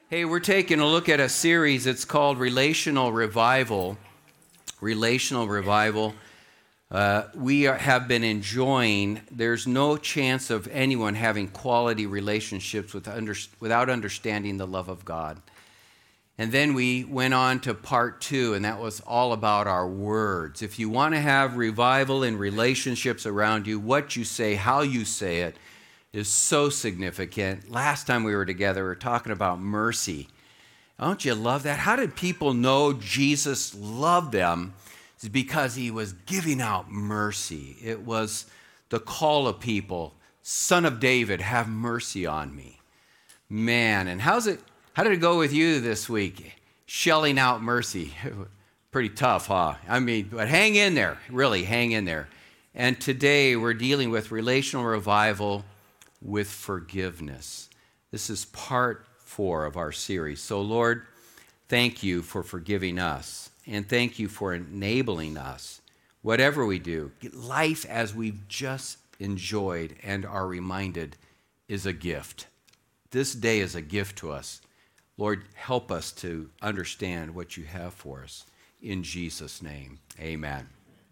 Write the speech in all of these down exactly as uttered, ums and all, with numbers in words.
Hey, we're taking a look at a series. It's called Relational Revival. Relational Revival. Uh, we are, have been enjoying, there's no chance of anyone having quality relationships with under, without understanding the love of God. And then we went on to part two, and that was all about our words. If you want to have revival in relationships around you, what you say, how you say it, is so significant. Last time we were together, we were talking about mercy. Don't you love that? How did people know Jesus loved them? It's because he was giving out mercy. It was the call of people, Son of David, have mercy on me. Man, and how's it? How did it go with you this week? Shelling out mercy. Pretty tough, huh? I mean, but hang in there. Really, hang in there. And today we're dealing with relational revival with forgiveness. This is part four of our series. So, Lord, thank you for forgiving us, and thank you for enabling us, whatever we do. Life, as we've just enjoyed and are reminded, is a gift. This day is a gift to us. Lord, help us to understand what you have for us. In Jesus' name, amen.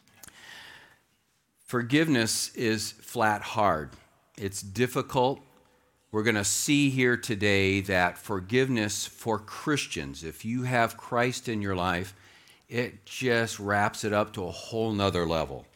Forgiveness is flat hard. It's difficult. We're going to see here today that forgiveness for Christians, if you have Christ in your life, it just wraps it up to a whole nother level.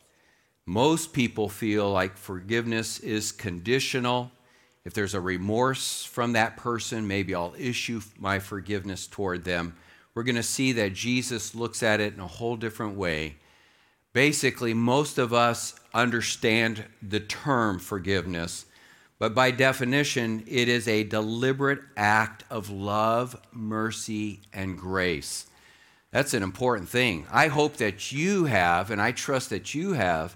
Most people feel like forgiveness is conditional. If there's a remorse from that person, maybe I'll issue my forgiveness toward them. We're going to see that Jesus looks at it in a whole different way. Basically, most of us understand the term forgiveness, but by definition, it is a deliberate act of love, mercy, and grace. That's an important thing. I hope that you have, and I trust that you have,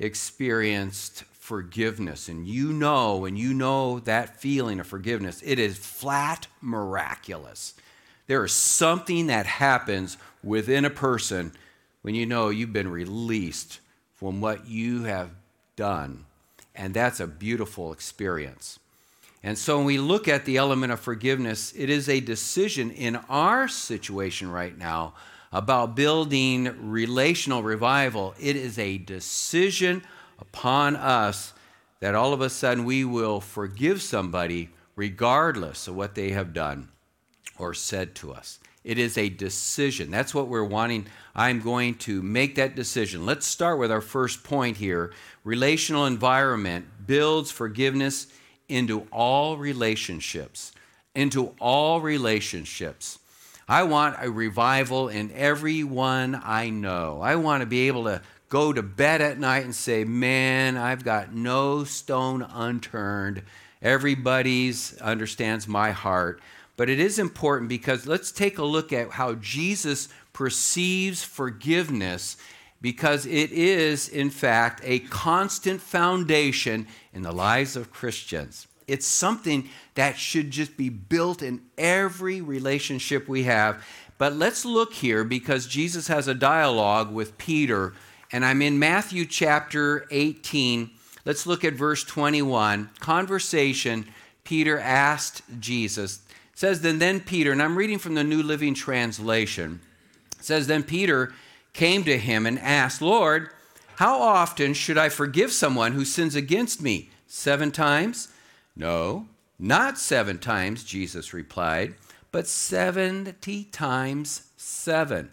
experienced forgiveness, and you know, and you know that feeling of forgiveness. It is flat miraculous. There is something that happens within a person when you know you've been released from what you have done. And that's a beautiful experience. And so when we look at the element of forgiveness, it is a decision in our situation right now about building relational revival. It is a decision upon us that all of a sudden we will forgive somebody regardless of what they have done or said to us. It is a decision. That's what we're wanting. I'm going to make that decision. Let's start with our first point here. Relational environment builds forgiveness into all relationships. Into all relationships. I want a revival in everyone I know. I want to be able to go to bed at night and say, man, I've got no stone unturned. Everybody's understands my heart. But it is important because let's take a look at how Jesus perceives forgiveness, because it is, in fact, a constant foundation in the lives of Christians. It's something that should just be built in every relationship we have. But let's look here because Jesus has a dialogue with Peter, and I'm in Matthew chapter eighteen. Let's look at verse twenty-one. Conversation, Peter asked Jesus. It says, then, then Peter, and I'm reading from the New Living Translation. It says, then Peter came to him and asked, Lord, how often should I forgive someone who sins against me? Seven times? No, not seven times, Jesus replied, but seventy times seven.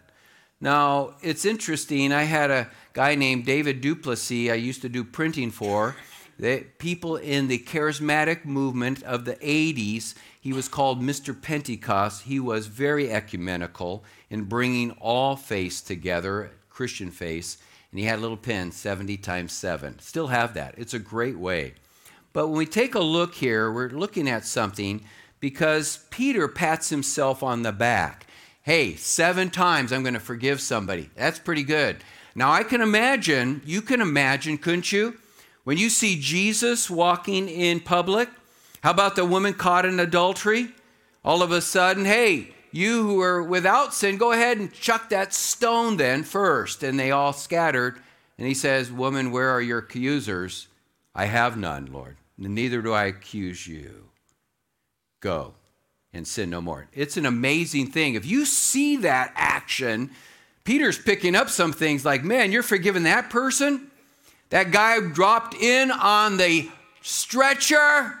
Now, it's interesting. I had a guy named David Duplessis I used to do printing for. They, people in the charismatic movement of the eighties, he was called Mister Pentecost. He was very ecumenical in bringing all faiths together, Christian faiths, and he had a little pen, seventy times seven. Still have that. It's a great way. But when we take a look here, we're looking at something because Peter pats himself on the back. Hey, seven times I'm going to forgive somebody. That's pretty good. Now, I can imagine, you can imagine, couldn't you? When you see Jesus walking in public, how about the woman caught in adultery? All of a sudden, hey, you who are without sin, go ahead and chuck that stone then first. And they all scattered. And he says, woman, where are your accusers? I have none, Lord. Neither do I accuse you. Go and sin no more. It's an amazing thing. If you see that action, Peter's picking up some things like, man, you're forgiving that person? That guy dropped in on the stretcher?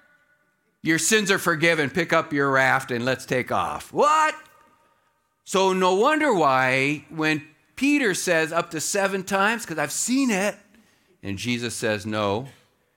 Your sins are forgiven. Pick up your raft and let's take off. What? So no wonder why when Peter says up to seven times, because I've seen it, and Jesus says no,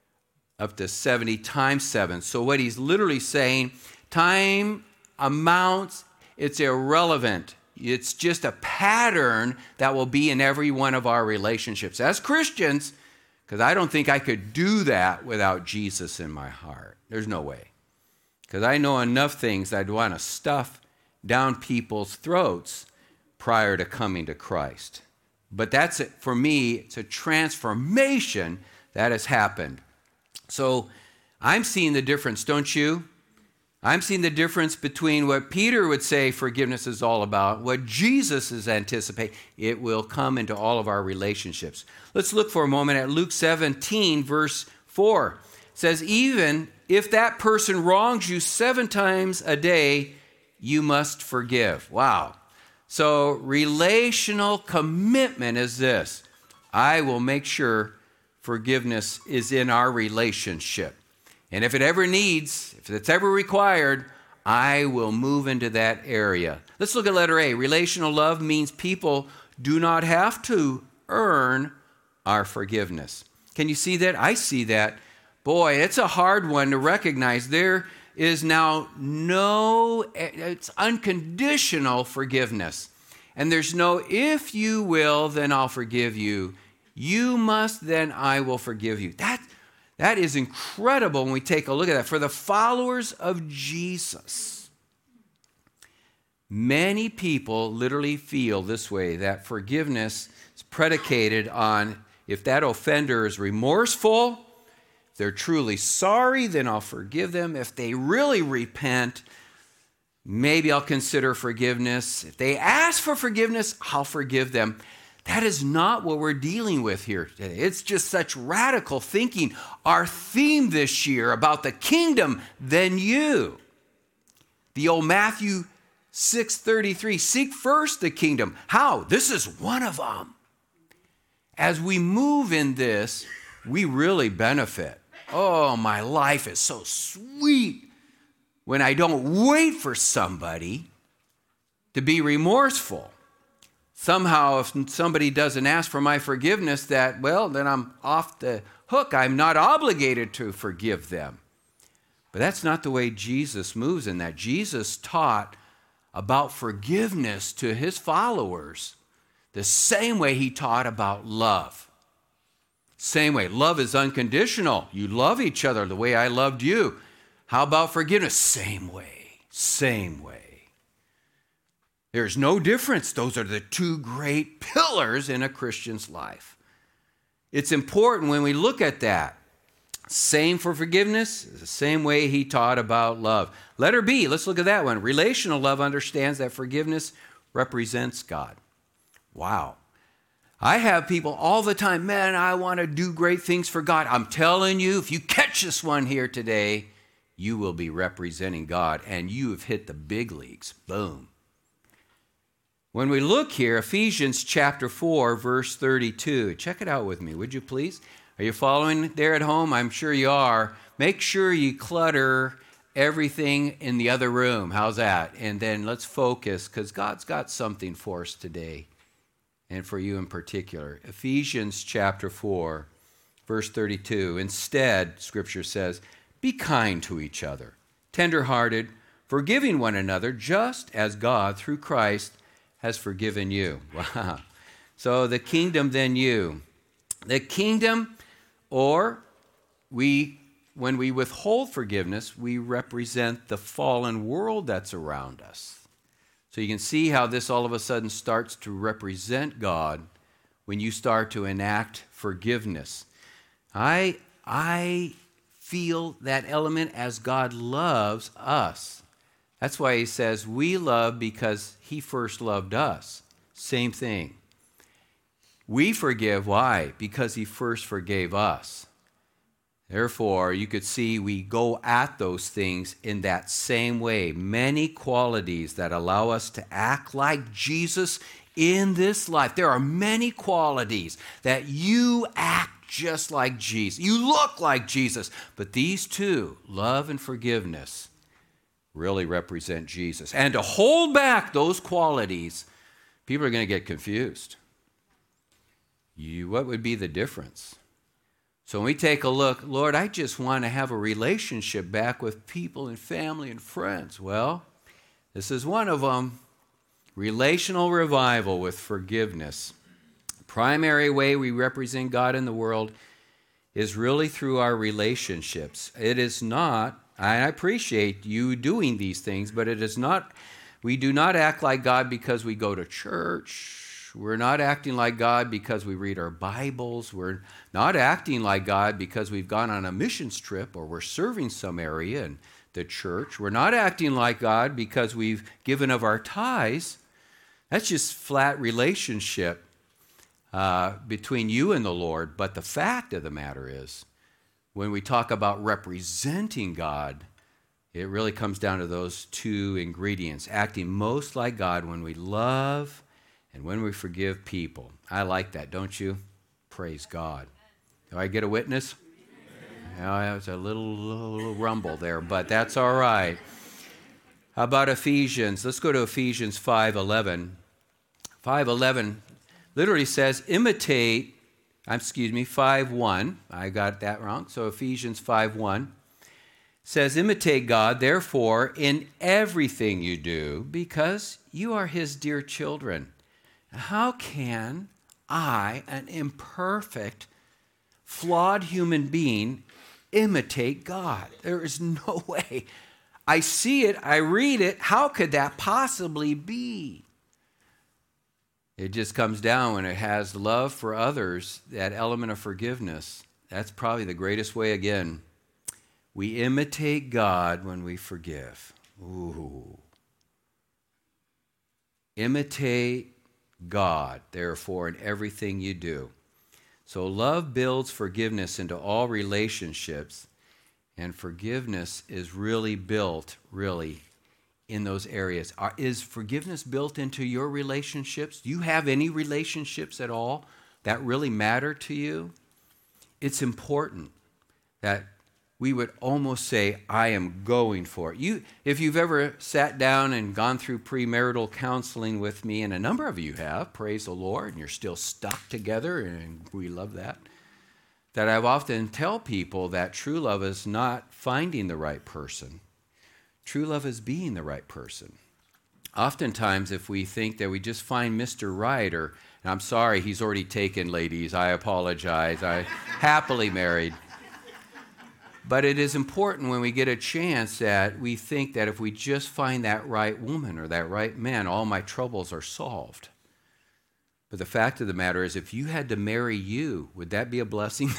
up to seventy times seven. So what he's literally saying, time, amounts, it's irrelevant. It's just a pattern that will be in every one of our relationships as Christians, because I don't think I could do that without Jesus in my heart. There's no way. Because I know enough things I'd want to stuff down people's throats prior to coming to Christ. But that's it. For me, it's a transformation that has happened. So I'm seeing the difference, don't you? I'm seeing the difference between what Peter would say forgiveness is all about, what Jesus is anticipating. It will come into all of our relationships. Let's look for a moment at Luke seventeen, verse four. It says, even if that person wrongs you seven times a day, you must forgive. Wow. So relational commitment is this. I will make sure forgiveness is in our relationship. And if it ever needs, if it's ever required, I will move into that area. Let's look at letter A. Relational love means people do not have to earn our forgiveness. Can you see that? I see that. Boy, it's a hard one to recognize. There is now no, it's unconditional forgiveness. And there's no, if you will, then I'll forgive you. You must, then I will forgive you. That, that is incredible when we take a look at that. For the followers of Jesus, many people literally feel this way, that forgiveness is predicated on if that offender is remorseful, if they're truly sorry, then I'll forgive them. If they really repent, maybe I'll consider forgiveness. If they ask for forgiveness, I'll forgive them. That is not what we're dealing with here today. It's just such radical thinking. Our theme this year about the kingdom, then you. The old Matthew six thirty-three, seek first the kingdom. How? This is one of them. As we move in this, we really benefit. Oh, my life is so sweet when I don't wait for somebody to be remorseful. Somehow, if somebody doesn't ask for my forgiveness, that, well, then I'm off the hook. I'm not obligated to forgive them. But that's not the way Jesus moves in that. Jesus taught about forgiveness to his followers the same way he taught about love. Same way. Love is unconditional. You love each other the way I loved you. How about forgiveness? Same way. Same way. There's no difference. Those are the two great pillars in a Christian's life. It's important when we look at that. Same for forgiveness, the same way he taught about love. Letter B, let's look at that one. Relational love understands that forgiveness represents God. Wow. I have people all the time, man, I want to do great things for God. I'm telling you, if you catch this one here today, you will be representing God, and you have hit the big leagues. Boom. When we look here, Ephesians chapter four, verse thirty-two. Check it out with me, would you please? Are you following there at home? I'm sure you are. Make sure you clutter everything in the other room. How's that? And then let's focus, because God's got something for us today, and for you in particular. Ephesians chapter four, verse thirty-two. Instead, Scripture says, be kind to each other, tender-hearted, forgiving one another, just as God, through Christ, has forgiven you. Wow. So the kingdom, then you. The kingdom, or we, when we withhold forgiveness, we represent the fallen world that's around us. So you can see how this all of a sudden starts to represent God when you start to enact forgiveness. I, I feel that element as God loves us. That's why he says we love because he first loved us. Same thing. We forgive, why? Because he first forgave us. Therefore, you could see we go at those things in that same way. Many qualities that allow us to act like Jesus in this life. There are many qualities that you act just like Jesus. You look like Jesus. But these two, love and forgiveness, really represent Jesus. And to hold back those qualities, people are going to get confused. You, what would be the difference? So when we take a look, Lord, I just want to have a relationship back with people and family and friends. Well, this is one of them. Relational revival with forgiveness. The primary way we represent God in the world is really through our relationships. It is not, I appreciate you doing these things, but it is not, we do not act like God because we go to church. We're not acting like God because we read our Bibles. We're not acting like God because we've gone on a missions trip or we're serving some area in the church. We're not acting like God because we've given of our tithes. That's just flat relationship uh, between you and the Lord. But the fact of the matter is, when we talk about representing God, it really comes down to those two ingredients. Acting most like God when we love and when we forgive people. I like that, don't you? Praise God. Do I get a witness? Yeah, there was a little, little rumble there, but that's all right. How about Ephesians? Let's go to Ephesians five eleven. five eleven literally says, imitate, excuse me, five one. I got that wrong. So Ephesians five one says, imitate God, therefore, in everything you do, because you are his dear children. How can I, an imperfect, flawed human being, imitate God? There is no way. I see it, I read it. How could that possibly be? It just comes down when it has love for others, that element of forgiveness. That's probably the greatest way again. We imitate God when we forgive. Ooh. Imitate God, therefore, in everything you do. So love builds forgiveness into all relationships, and forgiveness is really built, really, in those areas. Are, is forgiveness built into your relationships? Do you have any relationships at all that really matter to you? It's important that we would almost say, I am going for it. You, if you've ever sat down and gone through premarital counseling with me, and a number of you have, praise the Lord, and you're still stuck together, and we love that, that I've often tell people that true love is not finding the right person. True love is being the right person. Oftentimes, if we think that we just find Mister Right, or, and I'm sorry, he's already taken, ladies, I apologize, I happily married. But it is important when we get a chance that we think that if we just find that right woman or that right man, all my troubles are solved. But the fact of the matter is, if you had to marry you, would that be a blessing?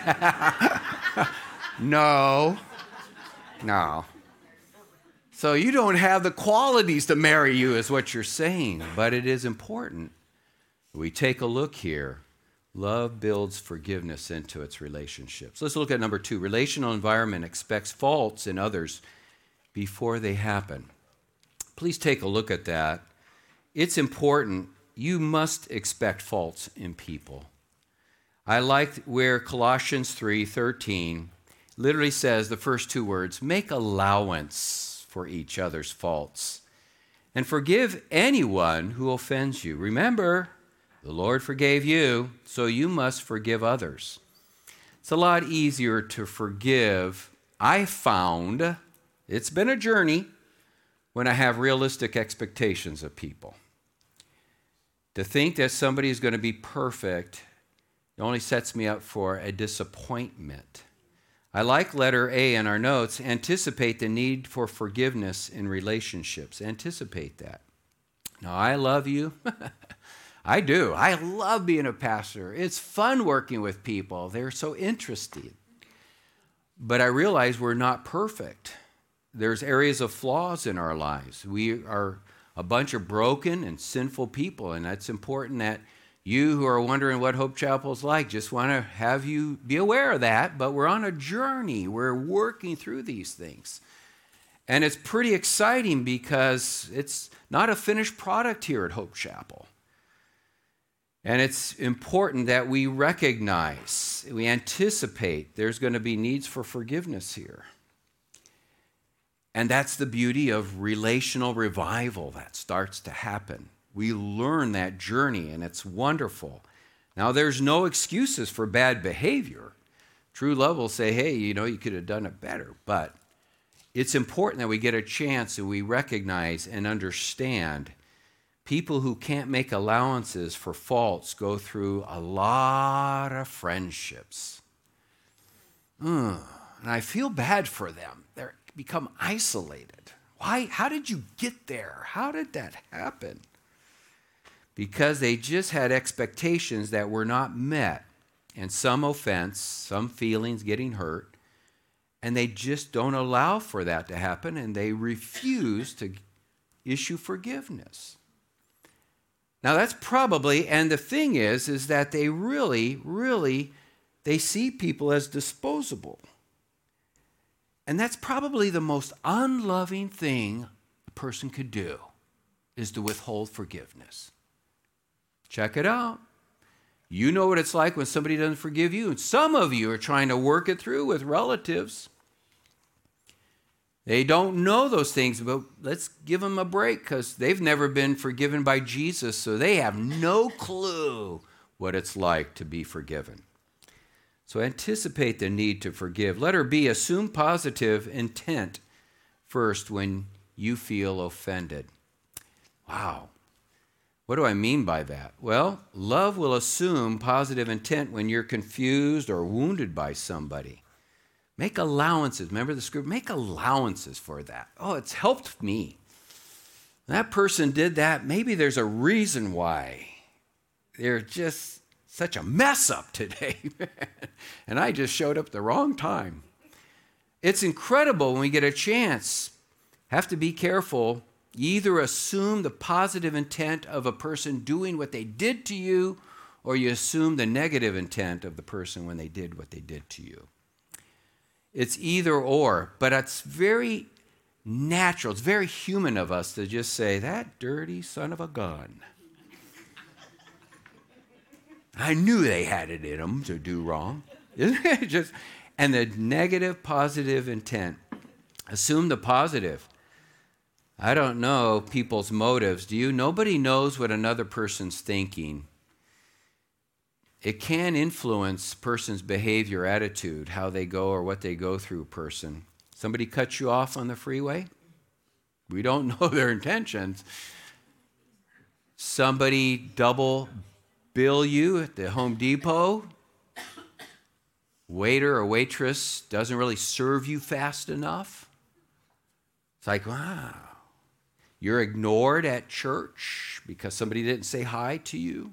No. No. So you don't have the qualities to marry you is what you're saying. But it is important. We take a look here. Love builds forgiveness into its relationships. Let's look at number two. Relational environment expects faults in others before they happen. Please take a look at that. It's important. You must expect faults in people. I like where Colossians three thirteen literally says the first two words, make allowance for each other's faults and forgive anyone who offends you. Remember, the Lord forgave you, so you must forgive others. It's a lot easier to forgive. I found, it's been a journey, when I have realistic expectations of people. To think that somebody is going to be perfect, it only sets me up for a disappointment. I like letter A in our notes, anticipate the need for forgiveness in relationships. Anticipate that. Now, I love you. I do. I love being a pastor. It's fun working with people. They're so interesting. But I realize we're not perfect. There's areas of flaws in our lives. We are a bunch of broken and sinful people, and it's important that You who are wondering what Hope Chapel is like, just want to have you be aware of that, but we're on a journey. We're working through these things. And it's pretty exciting because it's not a finished product here at Hope Chapel. And it's important that we recognize, we anticipate there's going to be needs for forgiveness here. And that's the beauty of relational revival that starts to happen. We learn that journey, and it's wonderful. Now, there's no excuses for bad behavior. True love will say, hey, you know, you could have done it better. But it's important that we get a chance and we recognize and understand people who can't make allowances for faults go through a lot of friendships. Mm, and I feel bad for them. They become isolated. Why? How did you get there? How did that happen? Because they just had expectations that were not met, and some offense, some feelings getting hurt, and they just don't allow for that to happen, and they refuse to issue forgiveness. Now that's probably, and the thing is, is that they really, really, they see people as disposable. And that's probably the most unloving thing a person could do, is to withhold forgiveness. Check it out. You know what it's like when somebody doesn't forgive you. And some of you are trying to work it through with relatives. They don't know those things, but let's give them a break because they've never been forgiven by Jesus, so they have no clue what it's like to be forgiven. So anticipate the need to forgive. Letter B, assume positive intent first when you feel offended. Wow. What do I mean by that? Well, love will assume positive intent when you're confused or wounded by somebody. Make allowances. Remember the script? Make allowances for that. Oh, it's helped me. That person did that. Maybe there's a reason why. They're just such a mess up today. And I just showed up at the wrong time. It's incredible when we get a chance. Have to be careful. You either assume the positive intent of a person doing what they did to you, or you assume the negative intent of the person when they did what they did to you. It's either or, but it's very natural. It's very human of us to just say, that dirty son of a gun. I knew they had it in them to do wrong. Isn't it just? And the negative, positive intent. Assume the positive. I don't know people's motives. Do you? Nobody knows what another person's thinking. It can influence a person's behavior, attitude, how they go or what they go through a person. Somebody cuts you off on the freeway? We don't know their intentions. Somebody double bill you at the Home Depot? Waiter or waitress doesn't really serve you fast enough? It's like, wow. You're ignored at church because somebody didn't say hi to you.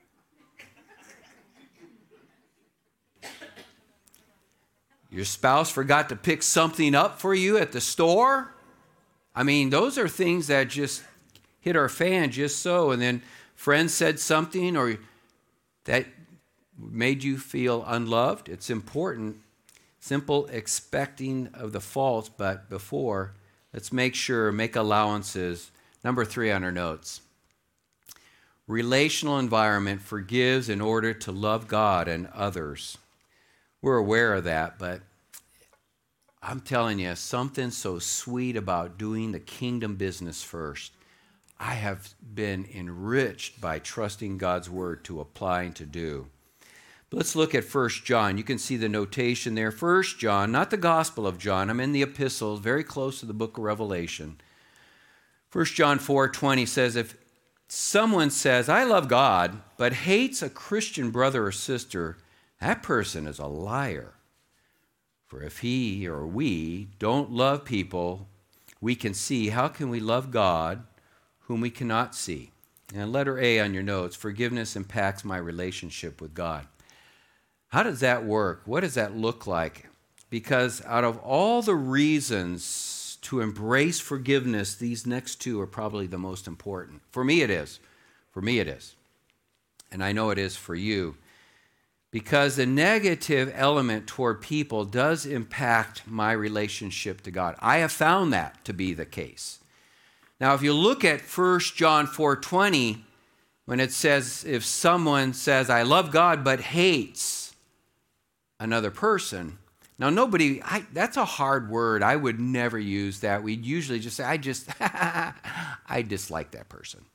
Your spouse forgot to pick something up for you at the store. I mean, those are things that just hit our fan just so. And then friends said something or that made you feel unloved. It's important. Simple expecting of the faults, but before, let's make sure, make allowances. Number three on our notes. Relational environment forgives in order to love God and others. We're aware of that, but I'm telling you, something so sweet about doing the kingdom business first. I have been enriched by trusting God's word to apply and to do. But let's look at First John. You can see the notation there. First John, not the Gospel of John. I'm in the epistles, very close to the book of Revelation. First John four twenty says, if someone says, I love God, but hates a Christian brother or sister, that person is a liar. For if he or we don't love people we can see, how can we love God whom we cannot see? And letter A on your notes, forgiveness impacts my relationship with God. How does that work? What does that look like? Because out of all the reasons to embrace forgiveness, these next two are probably the most important. For me it is. For me it is. and I know it is for you, because the negative element toward people does impact my relationship to God. I have found that to be the case. Now, if you look at First John four twenty, when it says, if someone says, I love God, but hates another person. Now, nobody, I, that's a hard word. I would never use that. We'd usually just say, I just, I dislike that person.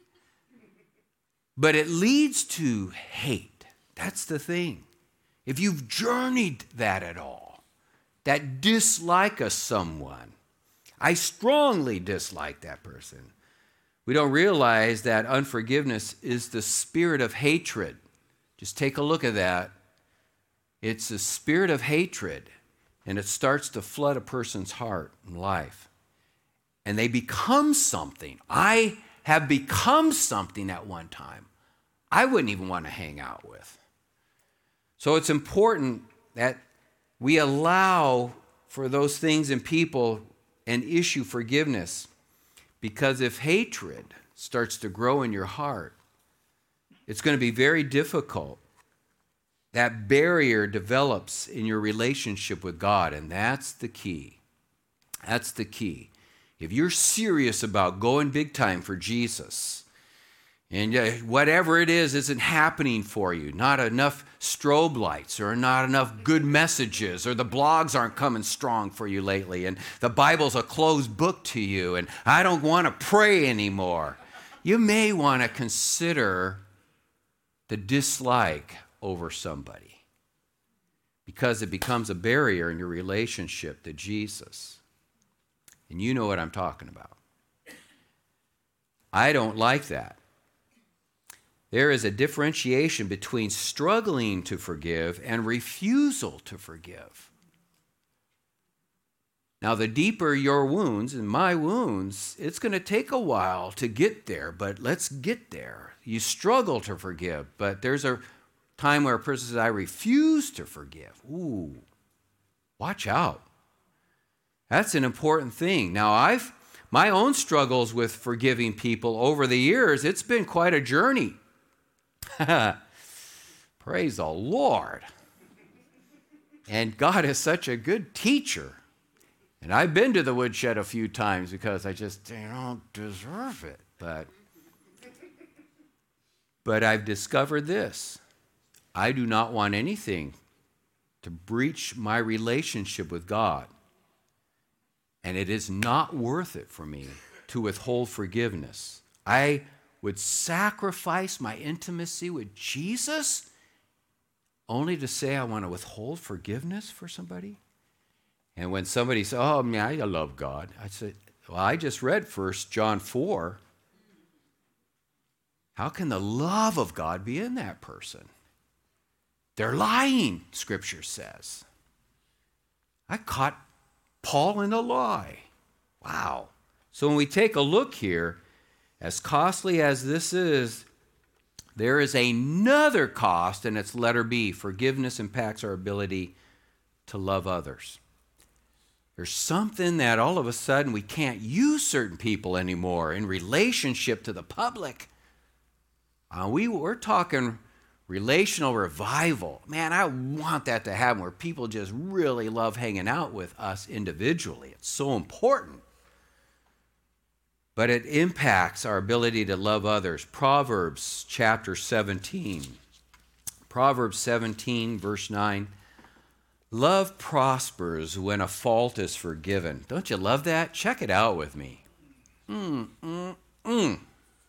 But it leads to hate. That's the thing. If you've journeyed that at all, that dislike of someone, I strongly dislike that person. We don't realize that unforgiveness is the spirit of hatred. Just take a look at that. It's the spirit of hatred, and it starts to flood a person's heart and life. And they become something. I have become something at one time I wouldn't even want to hang out with. So it's important that we allow for those things and people and issue forgiveness, because if hatred starts to grow in your heart, it's going to be very difficult. That barrier develops in your relationship with God, and that's the key. That's the key. If you're serious about going big time for Jesus, and whatever it is isn't happening for you, not enough strobe lights or not enough good messages, or the blogs aren't coming strong for you lately, and the Bible's a closed book to you, and I don't want to pray anymore, you may want to consider the dislike over somebody, because it becomes a barrier in your relationship to Jesus. And you know what I'm talking about. I don't like that. There is a differentiation between struggling to forgive and refusal to forgive. Now, the deeper your wounds and my wounds, it's going to take a while to get there, but let's get there. You struggle to forgive, but there's a time where a person says, I refuse to forgive. Ooh, watch out. That's an important thing. Now, I've my own struggles with forgiving people over the years, it's been quite a journey. Praise the Lord. And God is such a good teacher. And I've been to the woodshed a few times because I just you don't deserve it. But, but I've discovered this. I do not want anything to breach my relationship with God. And it is not worth it for me to withhold forgiveness. I would sacrifice my intimacy with Jesus only to say I want to withhold forgiveness for somebody? And when somebody says, oh, man, I love God, I said, well, I just read First John four. How can the love of God be in that person? They're lying, Scripture says. I caught Paul in a lie. Wow. So when we take a look here, as costly as this is, there is another cost, and it's letter B. Forgiveness impacts our ability to love others. There's something that all of a sudden we can't use certain people anymore in relationship to the public. Uh, we, we're talking relational revival. Man, I want that to happen where people just really love hanging out with us individually. It's so important. But it impacts our ability to love others. Proverbs chapter seventeen. Proverbs seventeen, verse nine. Love prospers when a fault is forgiven. Don't you love that? Check it out with me. Mm, mm, mm.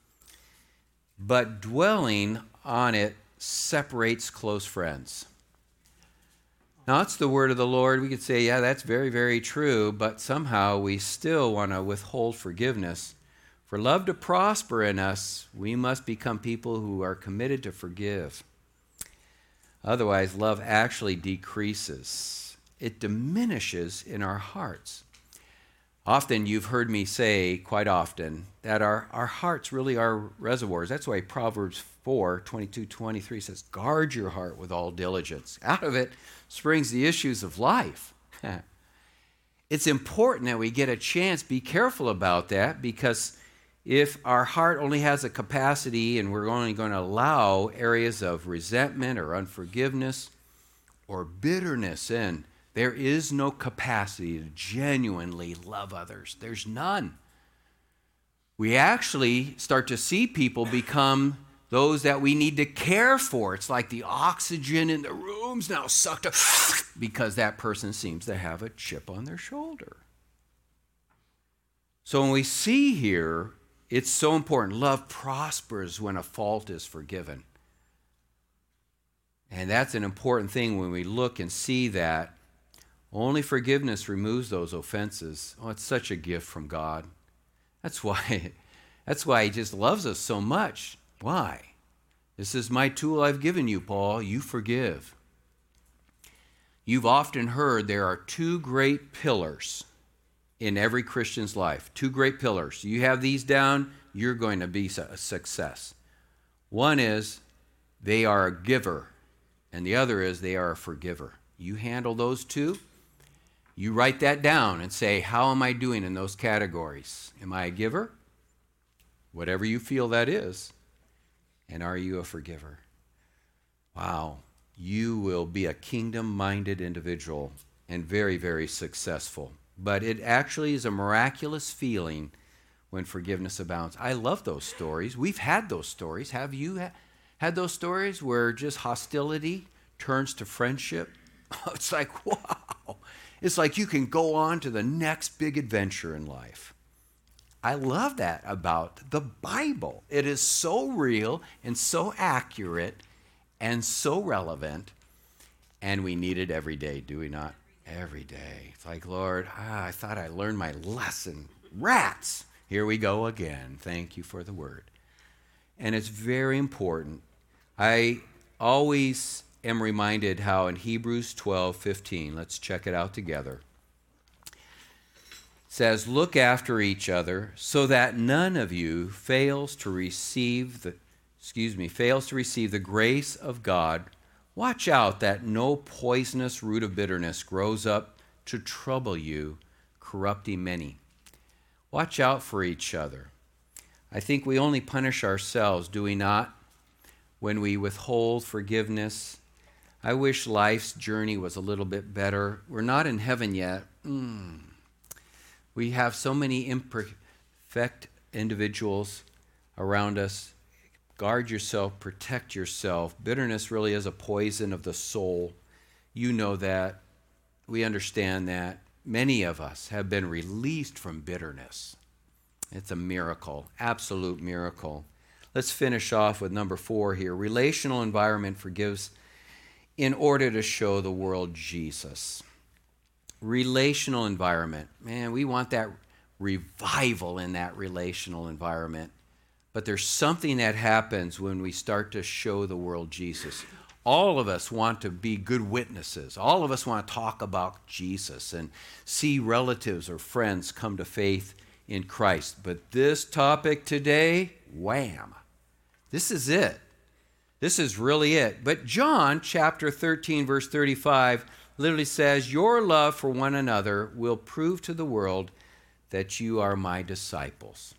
But dwelling on it separates close friends. Now, it's the word of the Lord. We could say, yeah, that's very, very true, but somehow we still want to withhold forgiveness. For love to prosper in us, we must become people who are committed to forgive. Otherwise, love actually decreases. It diminishes in our hearts. Often you've heard me say, quite often, that our, our hearts really are reservoirs. That's why Proverbs four, twenty-two, twenty-three says, guard your heart with all diligence. Out of it springs the issues of life. It's important that we get a chance, be careful about that, because If our heart only has a capacity and we're only going to allow areas of resentment or unforgiveness or bitterness in, there is no capacity to genuinely love others. There's none. We actually start to see people become those that we need to care for. It's like the oxygen in the room's now sucked up because that person seems to have a chip on their shoulder. So when we see here, it's so important. Love prospers when a fault is forgiven. And that's an important thing when we look and see that. Only forgiveness removes those offenses. Oh, it's such a gift from God. That's why, that's why he just loves us so much. Why? This is my tool I've given you, Paul. You forgive. You've often heard there are two great pillars in every Christian's life. Two great pillars. You have these down, you're going to be a success. One is they are a giver, and the other is they are a forgiver. You handle those two, you write that down and say, how am I doing in those categories? Am I a giver? Whatever you feel that is. And are you a forgiver? Wow. You will be a kingdom-minded individual and very, very successful. But it actually is a miraculous feeling when forgiveness abounds. I love those stories. We've had those stories. Have you ha- had those stories where just hostility turns to friendship? It's like, wow. It's like you can go on to the next big adventure in life. I love that about the Bible. It is so real and so accurate and so relevant, and we need it every day, do we not? Every day. It's like, Lord, ah, I thought I learned my lesson. Rats! Here we go again. Thank you for the word. And it's very important. I always am reminded how in Hebrews twelve fifteen, let's check it out together, it says, look after each other so that none of you fails to receive the, excuse me, fails to receive the grace of God. Watch out that no poisonous root of bitterness grows up to trouble you, corrupting many. Watch out for each other. I think we only punish ourselves, do we not, when we withhold forgiveness? I wish life's journey was a little bit better. We're not in heaven yet. Mm. We have so many imperfect individuals around us. Guard yourself, protect yourself. Bitterness really is a poison of the soul. You know that. We understand that. Many of us have been released from bitterness. It's a miracle, absolute miracle. Let's finish off with number four here. Relational environment forgives in order to show the world Jesus. Relational environment. Man, we want that revival in that relational environment. But there's something that happens when we start to show the world Jesus. All of us want to be good witnesses. All of us want to talk about Jesus and see relatives or friends come to faith in Christ. But this topic today, wham, this is it. This is really it. But John chapter thirteen, verse thirty-five literally says, your love for one another will prove to the world that you are my disciples.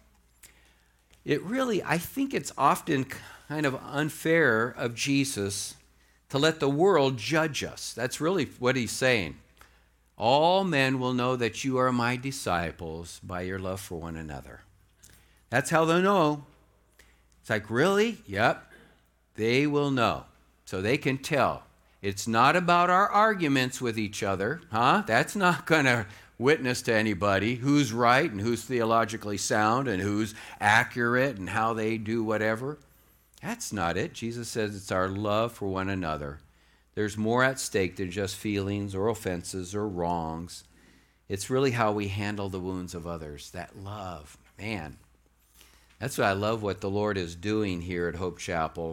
It really, I think it's often kind of unfair of Jesus to let the world judge us. That's really what he's saying. All men will know that you are my disciples by your love for one another. That's how they'll know. It's like, really? Yep. They will know. So they can tell. It's not about our arguments with each other, huh? That's not going to witness to anybody who's right and who's theologically sound and who's accurate and how they do whatever. That's not it. Jesus says it's our love for one another. There's more at stake than just feelings or offenses or wrongs. It's really how we handle the wounds of others. That love, man. That's why I love what the Lord is doing here at Hope Chapel.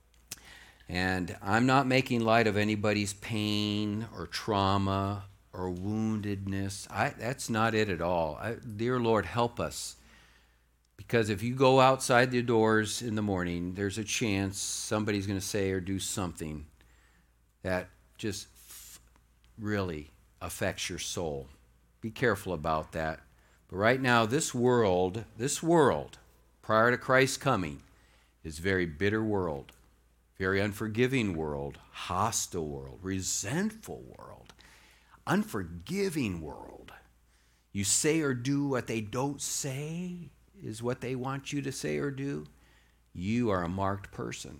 And I'm not making light of anybody's pain or trauma or woundedness. I, that's not it at all. I, dear Lord, help us. Because if you go outside the doors in the morning, there's a chance somebody's going to say or do something that just f- really affects your soul. Be careful about that. But right now, this world, this world prior to Christ's coming, is a very bitter world, very unforgiving world, hostile world, resentful world, unforgiving world. You say or do what they don't say is what they want you to say or do. You are a marked person.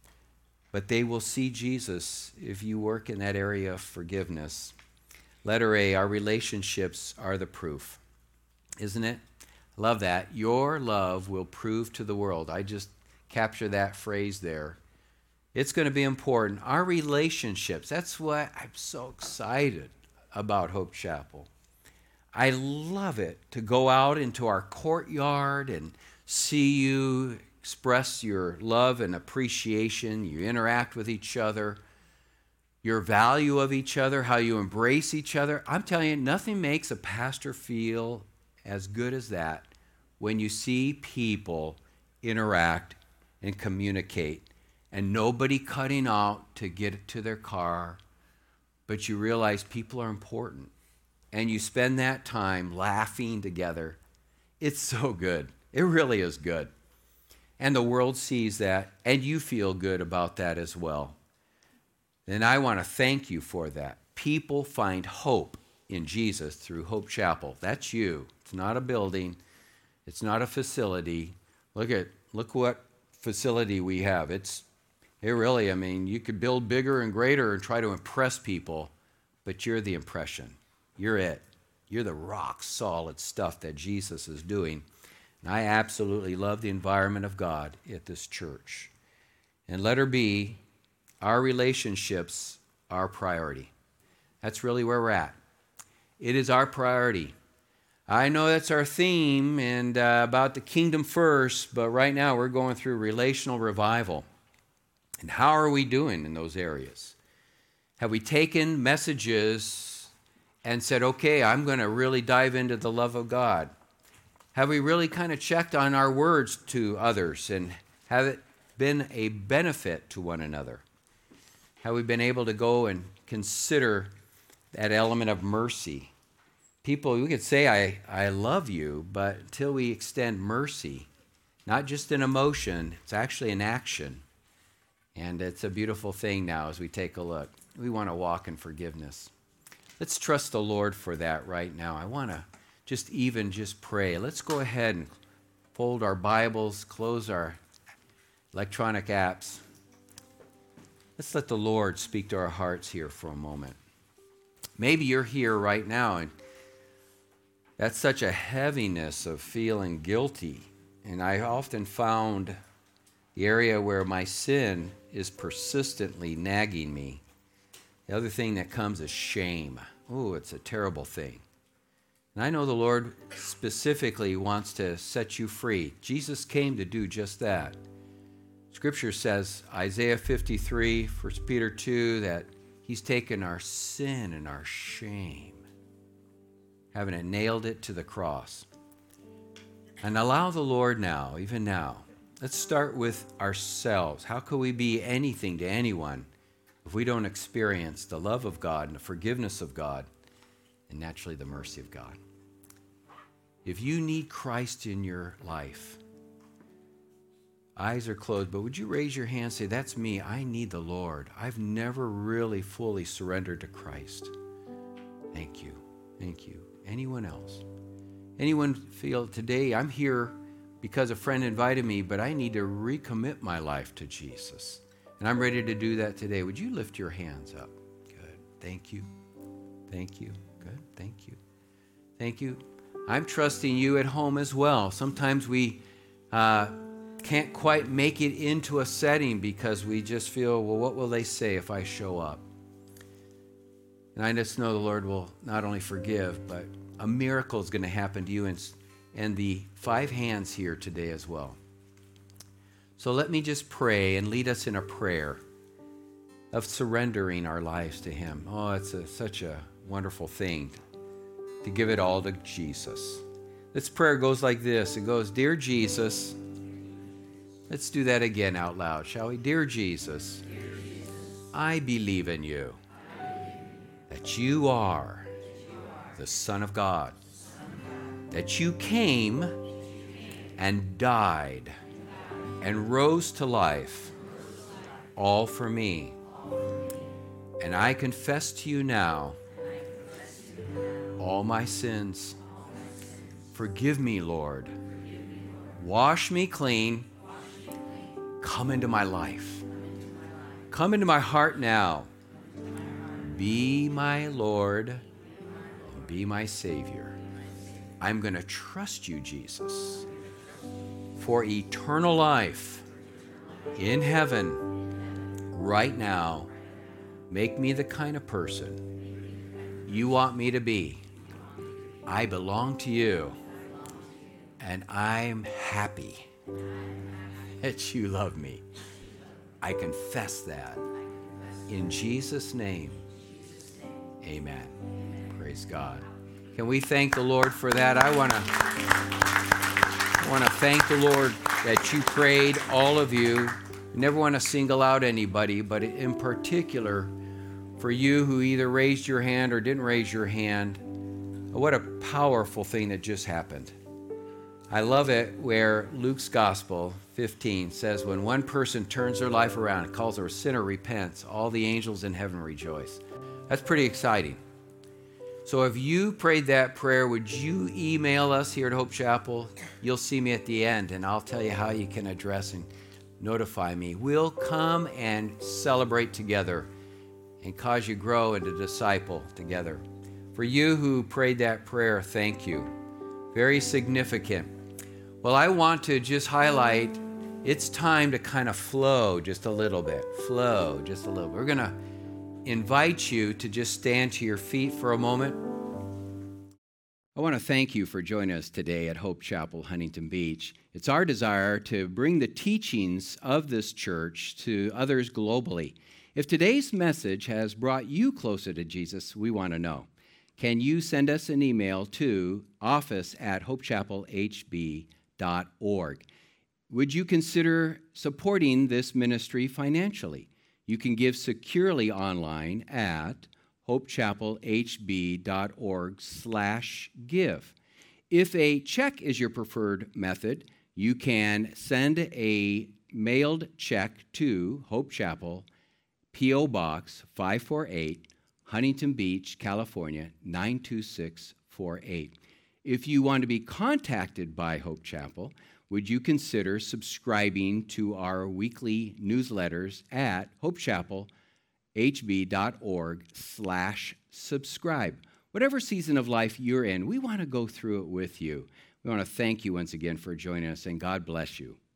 But they will see Jesus if you work in that area of forgiveness. Letter A, our relationships are the proof. Isn't it? Love that. Your love will prove to the world. I just capture that phrase there. It's going to be important. Our relationships, that's what I'm so excited about Hope Chapel. I love it to go out into our courtyard and see you express your love and appreciation. You interact with each other, your value of each other, how you embrace each other. I'm telling you, nothing makes a pastor feel as good as that when you see people interact and communicate and nobody cutting out to get to their car, but you realize people are important. And you spend that time laughing together. It's so good. It really is good. And the world sees that, and you feel good about that as well. And I want to thank you for that. People find hope in Jesus through Hope Chapel. That's you. It's not a building. It's not a facility. Look at look what facility we have. It's it really, I mean, you could build bigger and greater and try to impress people, but you're the impression. You're it. You're the rock solid stuff that Jesus is doing. And I absolutely love the environment of God at this church. And letter B, our relationships are priority. That's really where we're at. It is our priority. I know that's our theme and uh, about the kingdom first, but right now we're going through relational revival. And how are we doing in those areas? Have we taken messages and said, okay, I'm going to really dive into the love of God? Have we really kind of checked on our words to others and have it been a benefit to one another? Have we been able to go and consider that element of mercy? People, we could say, I, I love you, but until we extend mercy, not just an emotion, it's actually an action. And it's a beautiful thing now as we take a look. We want to walk in forgiveness. Let's trust the Lord for that right now. I want to just even just pray. Let's go ahead and fold our Bibles, close our electronic apps. Let's let the Lord speak to our hearts here for a moment. Maybe you're here right now and that's such a heaviness of feeling guilty. And I often found the area where my sin is persistently nagging me. The other thing that comes is shame. Oh, it's a terrible thing. And I know the Lord specifically wants to set you free. Jesus came to do just that. Scripture says, Isaiah fifty-three, First Peter two, that he's taken our sin and our shame, having it nailed it to the cross. And allow the Lord now, even now, let's start with ourselves. How can we be anything to anyone if we don't experience the love of God and the forgiveness of God and naturally the mercy of God? If you need Christ in your life, eyes are closed, but would you raise your hand and say, that's me, I need the Lord. I've never really fully surrendered to Christ. Thank you, thank you. Anyone else? Anyone feel today, I'm here because a friend invited me, but I need to recommit my life to Jesus. And I'm ready to do that today. Would you lift your hands up? Good. Thank you. Thank you. Good. Thank you. Thank you. I'm trusting you at home as well. Sometimes we uh, can't quite make it into a setting because we just feel, well, what will they say if I show up? And I just know the Lord will not only forgive, but a miracle is going to happen to you and, and the five hands here today as well. So let me just pray and lead us in a prayer of surrendering our lives to Him. Oh, it's a, such a wonderful thing to give it all to Jesus. This prayer goes like this. It goes, Dear Jesus, let's do that again out loud, shall we? Dear Jesus, I believe in you, that you are the Son of God, that you came and died and rose to life, all for me. And I confess to you now all my sins. Forgive me, Lord. Wash me clean. Come into my life. Come into my heart now. Be my Lord and be my Savior. I'm going to trust you, Jesus, for eternal life in heaven right now. Make me the kind of person you want me to be. I belong to you, and I'm happy that you love me. I confess that. In Jesus' name, amen. Praise God. Can we thank the Lord for that? I want to I want to thank the Lord that you prayed, all of you. I never want to single out anybody, but in particular, for you who either raised your hand or didn't raise your hand, what a powerful thing that just happened. I love it where Luke's Gospel fifteen says, when one person turns their life around and calls her a sinner, repents, all the angels in heaven rejoice. That's pretty exciting. So if you prayed that prayer, would you email us here at Hope Chapel? You'll see me at the end, and I'll tell you how you can address and notify me. We'll come and celebrate together and cause you grow and to disciple together. For you who prayed that prayer, thank you. Very significant. Well, I want to just highlight, it's time to kind of flow just a little bit. Flow just a little bit. We're going to invite you to just stand to your feet for a moment. I want to thank you for joining us today at Hope Chapel, Huntington Beach. It's our desire to bring the teachings of this church to others globally. If today's message has brought you closer to Jesus, we want to know. Can you send us an email to office at hopechapel h b dot org? Would you consider supporting this ministry financially? You can give securely online at hopechapelhb.org slash give. If a check is your preferred method, you can send a mailed check to Hope Chapel, P O. Box five forty-eight, Huntington Beach, California, nine two six four eight. If you want to be contacted by Hope Chapel, would you consider subscribing to our weekly newsletters at hopechapelhb.org slash subscribe? Whatever season of life you're in, we want to go through it with you. We want to thank you once again for joining us, and God bless you.